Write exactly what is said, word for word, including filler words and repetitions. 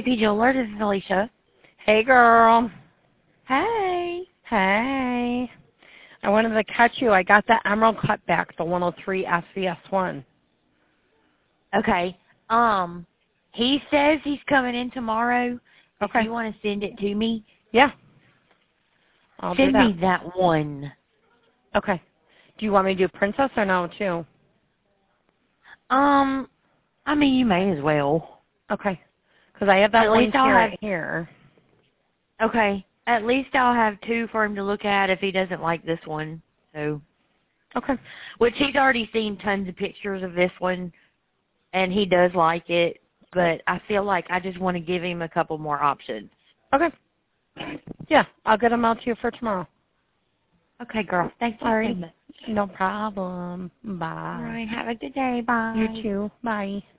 P Jeweler. This is Alicia. Hey, girl. Hey. Hey. I wanted to catch you. I got the Emerald Cutback, the one oh three S V S one. Okay. Um, he says he's coming in tomorrow. Okay. If you want to send it to me, Yeah. I'll send do that. me that one. Okay. Do you want me to do Princess or no, too? Um, I mean, you may as well. Okay. Because I have that At one least I'll here have, right here. Okay. At least I'll have two for him to look at if he doesn't like this one. So. Okay. Which he's already seen tons of pictures of this one, and he does like it. But I feel like I just want to give him a couple more options. Okay. Yeah, I'll get them out to you for tomorrow. Okay, girl. Thanks All right. so much. No problem. Bye. All right. Have a good day. Bye. You too. Bye.